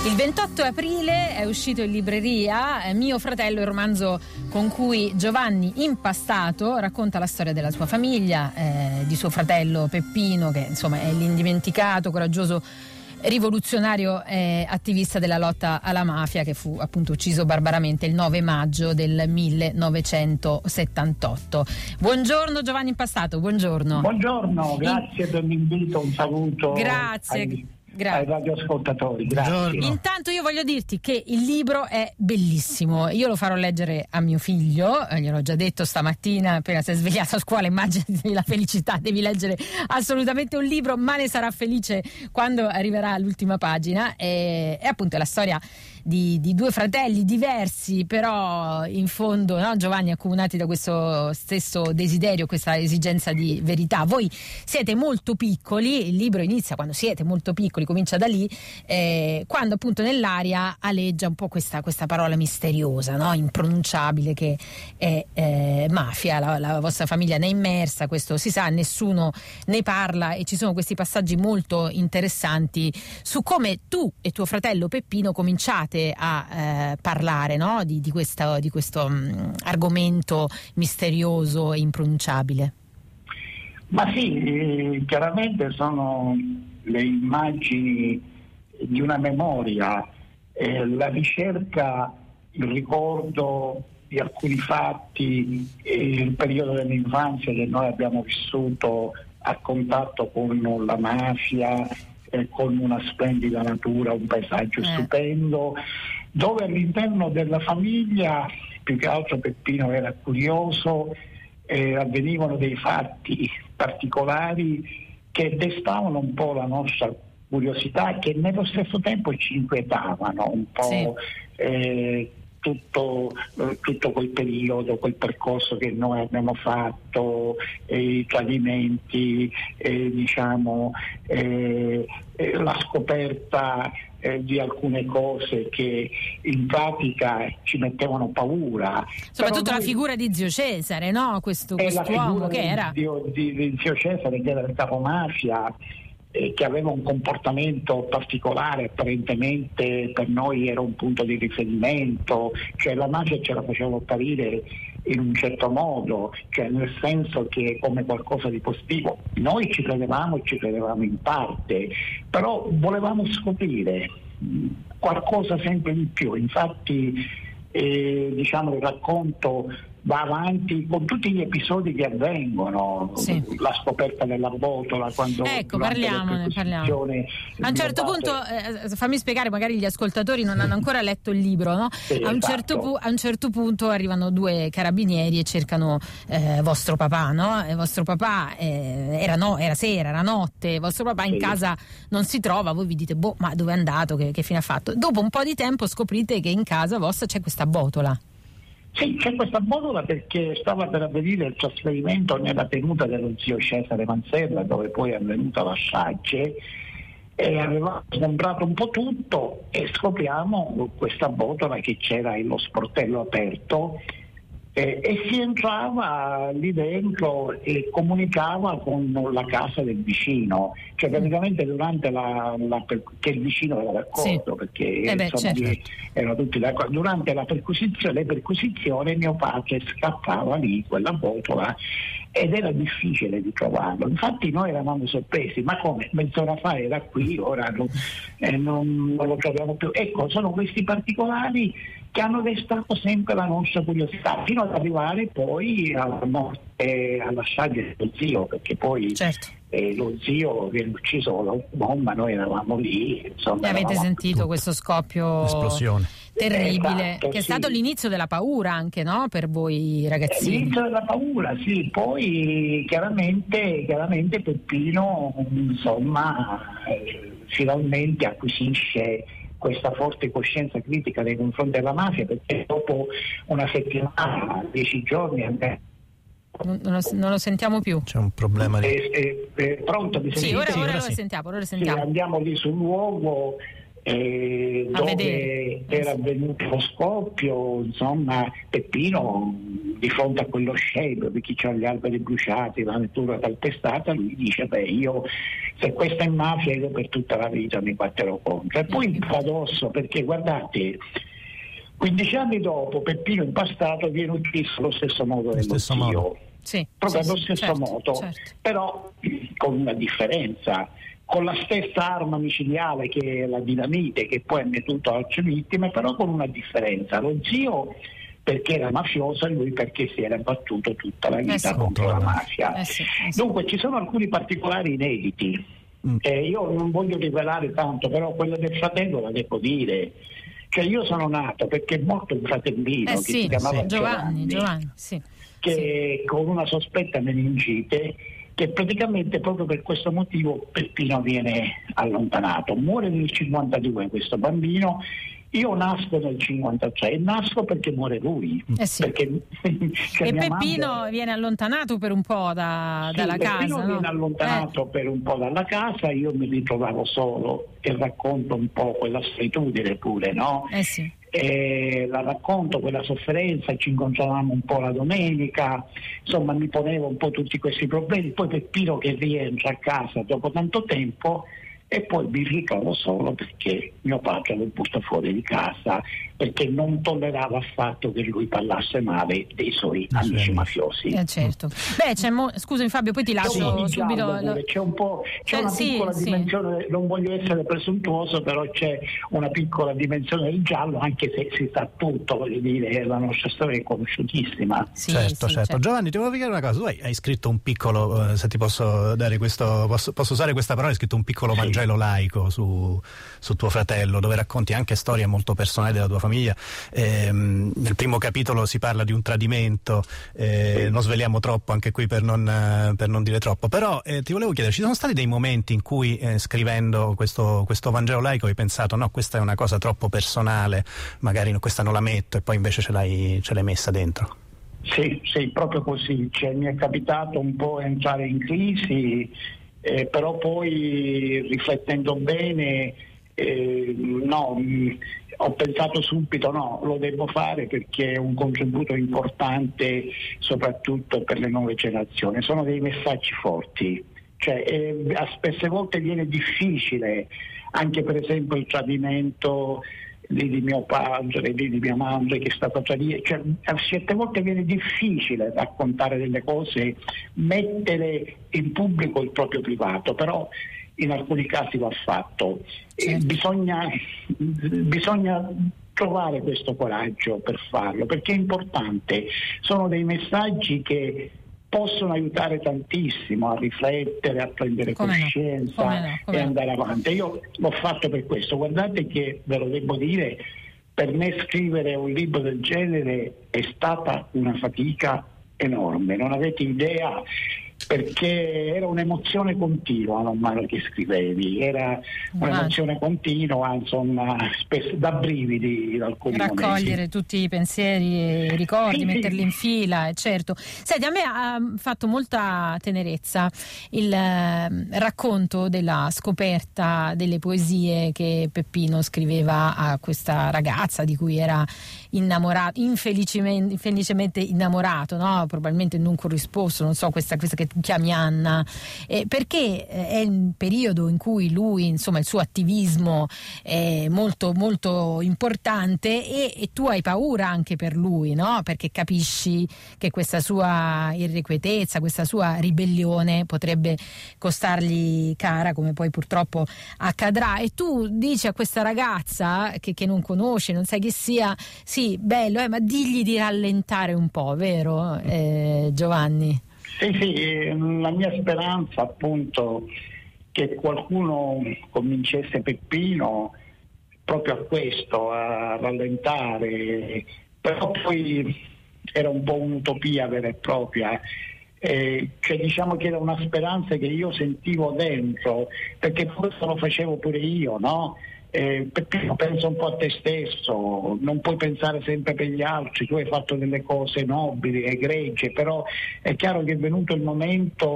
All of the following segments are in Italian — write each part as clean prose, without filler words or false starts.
Il 28 aprile è uscito in libreria Mio fratello, il romanzo con cui Giovanni Impastato racconta la storia della sua famiglia, di suo fratello Peppino, che insomma è l'indimenticato, coraggioso rivoluzionario attivista della lotta alla mafia, che fu appunto ucciso barbaramente il 9 maggio del 1978. Buongiorno Giovanni Impastato, buongiorno. Buongiorno, grazie per l'invito, un saluto. Grazie. Ai radioascoltatori, grazie. Intanto io voglio dirti che il libro è bellissimo, io lo farò leggere a mio figlio, gliel'ho già detto stamattina appena si è svegliato a scuola, immaginati la felicità, devi leggere assolutamente un libro, ma ne sarà felice quando arriverà l'ultima pagina. E appunto è la storia di due fratelli diversi, però in fondo, no, Giovanni, accomunati da questo stesso desiderio, questa esigenza di verità. Voi siete molto piccoli, il libro inizia quando siete molto piccoli, comincia da lì, quando appunto nell'aria aleggia un po' questa parola misteriosa, no? Impronunciabile, che è mafia. La vostra famiglia ne è immersa, questo si sa, nessuno ne parla, e ci sono questi passaggi molto interessanti su come tu e tuo fratello Peppino cominciate a parlare, no? di questo argomento misterioso e impronunciabile. Ma sì, chiaramente sono le immagini di una memoria, la ricerca, il ricordo di alcuni fatti, il periodo dell'infanzia che noi abbiamo vissuto a contatto con la mafia, con una splendida natura, un paesaggio stupendo, dove all'interno della famiglia, più che altro Peppino era curioso, avvenivano dei fatti particolari che destavano un po' la nostra curiosità, che nello stesso tempo ci inquietavano un po'. Sì. Tutto quel periodo, quel percorso che noi abbiamo fatto, i tradimenti, la scoperta di alcune cose che in pratica ci mettevano paura. Soprattutto la figura di zio Cesare, no? Quest'uomo che era di zio Cesare, che era il capomafia, che aveva un comportamento particolare, apparentemente per noi era un punto di riferimento, cioè la mafia ce la faceva apparire in un certo modo, cioè nel senso che come qualcosa di positivo. Noi ci credevamo in parte, però volevamo scoprire qualcosa sempre di più. Infatti il racconto va avanti con tutti gli episodi che avvengono, sì. La scoperta della botola, quando parliamo. A un certo punto, fammi spiegare, magari gli ascoltatori non hanno ancora letto il libro, no? Sì, a un certo punto arrivano due carabinieri e cercano vostro papà, no? E vostro papà era sera, era notte, vostro papà in casa non si trova, voi vi dite ma dove è andato, che fine ha fatto? Dopo un po' di tempo scoprite che in casa vostra c'è questa botola. Sì, c'è questa botola perché stava per avvenire il trasferimento nella tenuta dello zio Cesare Manzella, dove poi è avvenuta la strage, e avevamo comprato un po' tutto e scopriamo questa botola che c'era lo sportello aperto, e si entrava lì dentro e comunicava con la casa del vicino, cioè praticamente durante che il vicino era d'accordo, perché erano tutti d'accordo. Durante le perquisizioni mio padre scappava lì quella botola ed era difficile di trovarlo. Infatti noi eravamo sorpresi, ma come mezz'ora fa era qui, ora non lo troviamo più. Ecco, sono questi particolari che hanno destato sempre la nostra curiosità, fino ad arrivare poi alla morte, alla strage dello zio, perché poi lo zio viene ucciso con la bomba, noi eravamo lì, insomma. E avete sentito questo scoppio, esplosione terribile, che è stato l'inizio della paura anche, no? Per voi ragazzini. L'inizio della paura, sì. Poi chiaramente Peppino, insomma, finalmente acquisisce questa forte coscienza critica nei confronti della mafia, perché dopo una settimana, 10 giorni non lo sentiamo più. C'è un problema pronto? Sì, ora lo sentiamo. Sì, andiamo lì sul luogo dove era avvenuto lo scoppio, insomma, Peppino di fronte a quello scempio di chi ha gli alberi bruciati, la natura calpestata, lui dice: beh, io se questa è mafia io per tutta la vita mi batterò contro. E poi il paradosso, perché guardate, 15 anni dopo Peppino Impastato viene ucciso allo stesso modo dello zio. Sì, proprio allo stesso modo, certo. Però con una differenza, con la stessa arma micidiale che è la dinamite, che poi ha mietuto altre vittime, però con una differenza: lo zio perché era mafioso e lui perché si era battuto tutta la vita contro la mafia. Dunque ci sono alcuni particolari inediti. Io non voglio rivelare tanto, però quella del fratello la devo dire. Cioè io sono nato perché è morto un fratellino che si chiamava Giovanni, che con una sospetta meningite, che praticamente proprio per questo motivo Peppino viene allontanato. Muore nel 52 questo bambino. Io nasco nel 53 e nasco perché muore lui. Perché, e Peppino viene allontanato per un po' dalla casa. Peppino viene allontanato per un po' dalla casa, io mi ritrovavo solo e racconto un po' quella solitudine pure, no? E la racconto, quella sofferenza, ci incontravamo un po' la domenica, insomma mi ponevo un po' tutti questi problemi. Poi Peppino che rientra a casa dopo tanto tempo e poi mi ritrovo solo perché mio padre lo butta fuori di casa perché non tollerava affatto che lui parlasse male dei suoi amici mafiosi. Certo. Beh, scusami Fabio, poi ti lascio subito. C'è una piccola dimensione, non voglio essere presuntuoso, però c'è una piccola dimensione del giallo, anche se si sa tutto, voglio dire, la nostra storia è conosciutissima. Certo. Giovanni, ti volevo chiedere una cosa: tu hai scritto un piccolo, se ti posso dare questo, posso usare questa parola, hai scritto un piccolo Vangelo laico su tuo fratello, dove racconti anche storie molto personali della tua famiglia. Nel primo capitolo si parla di un tradimento, non sveliamo troppo anche qui per non dire troppo, però ti volevo chiedere, ci sono stati dei momenti in cui scrivendo questo Vangelo laico hai pensato: no, questa è una cosa troppo personale, magari questa non la metto, e poi invece ce l'hai messa dentro? Sì, proprio così, mi è capitato un po' entrare in crisi, però poi riflettendo bene ho pensato subito lo devo fare perché è un contributo importante soprattutto per le nuove generazioni. Sono dei messaggi forti, spesse volte viene difficile, anche per esempio il tradimento di mio padre, di mia madre che è stata tradita, certe volte viene difficile raccontare delle cose, mettere in pubblico il proprio privato, però in alcuni casi va fatto. Bisogna trovare questo coraggio per farlo, perché è importante, sono dei messaggi che possono aiutare tantissimo a riflettere, a prendere coscienza e andare avanti. Io l'ho fatto per questo. Guardate che, ve lo devo dire, per me scrivere un libro del genere è stata una fatica enorme, non avete idea, perché era un'emozione continua man mano che scrivevi, era un'emozione continua, insomma, spesso da brividi in alcuni momenti. Raccogliere tutti i pensieri e i ricordi, metterli in fila, certo. Senti, a me ha fatto molta tenerezza il racconto della scoperta delle poesie che Peppino scriveva a questa ragazza di cui era innamorato, infelicemente innamorato, no? Probabilmente non corrisposto, non so, questa che tu chiami Anna, perché è il periodo in cui lui, insomma, il suo attivismo è molto molto importante e tu hai paura anche per lui, no? Perché capisci che questa sua irrequietezza, questa sua ribellione potrebbe costargli cara, come poi purtroppo accadrà, e tu dici a questa ragazza che non conosce, non sai chi sia: sì, bello, ma digli di rallentare un po', vero Giovanni? Sì, la mia speranza appunto che qualcuno convincesse Peppino proprio a questo, a rallentare, però poi era un po' un'utopia vera e propria. Diciamo che era una speranza che io sentivo dentro, perché questo lo facevo pure io, no? Perché pensa un po' a te stesso, non puoi pensare sempre per gli altri, tu hai fatto delle cose nobili, egregie, però è chiaro che è venuto il momento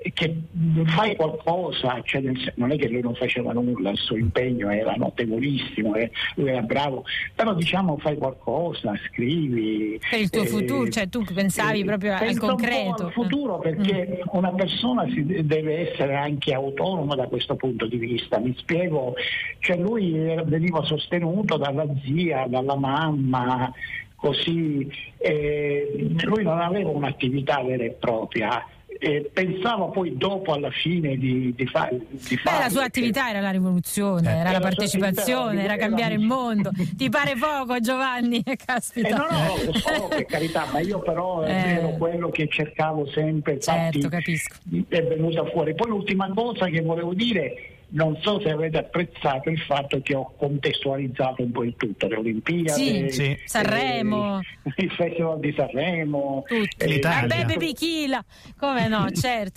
che fai qualcosa, cioè non è che lui non faceva nulla, il suo impegno era notevolissimo, lui era bravo, però diciamo fai qualcosa, scrivi. Per il tuo futuro, cioè tu pensavi proprio al concreto. Al futuro, perché una persona deve essere anche autonoma da questo punto di vista, mi spiego, cioè lui veniva sostenuto dalla zia, dalla mamma, così, lui non aveva un'attività vera e propria. Pensava poi dopo alla fine di fare la sua attività era la rivoluzione, era la partecipazione, era cambiare il mondo. Ti pare poco, Giovanni? Caspita. No, lo so, per carità, ma io però ero quello che cercavo sempre. Certo, infatti, capisco. È venuta fuori. Poi l'ultima cosa che volevo dire, non so se avete apprezzato il fatto che ho contestualizzato un po' il tutto, le Olimpiadi, sì. Sanremo, il Festival di Sanremo, l'Italia. Beppe Bichila, come no, certo.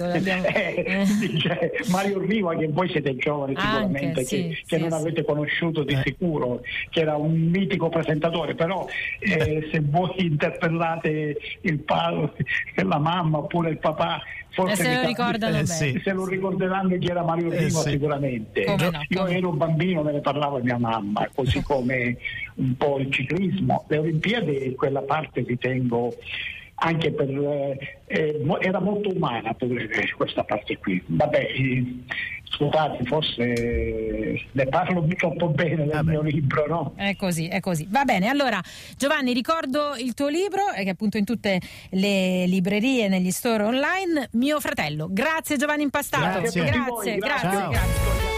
Dice Mario Riva, che voi siete giovani sicuramente, anche, che non avete conosciuto di sicuro, che era un mitico presentatore, però se voi interpellate il padre, la mamma oppure il papà, forse se lo ricordano bene. Se lo ricorderanno chi era Mario Riva, sicuramente. Io ero bambino, me ne parlava mia mamma, così come un po' il ciclismo. Le Olimpiadi, quella parte ritengo anche era molto umana pure questa parte qui. Vabbè, scusate, forse ne parlo troppo bene del mio libro, no? È così. Va bene, allora Giovanni, ricordo il tuo libro, che è appunto in tutte le librerie, negli store online, Mio fratello. Grazie Giovanni Impastato. Grazie. Grazie.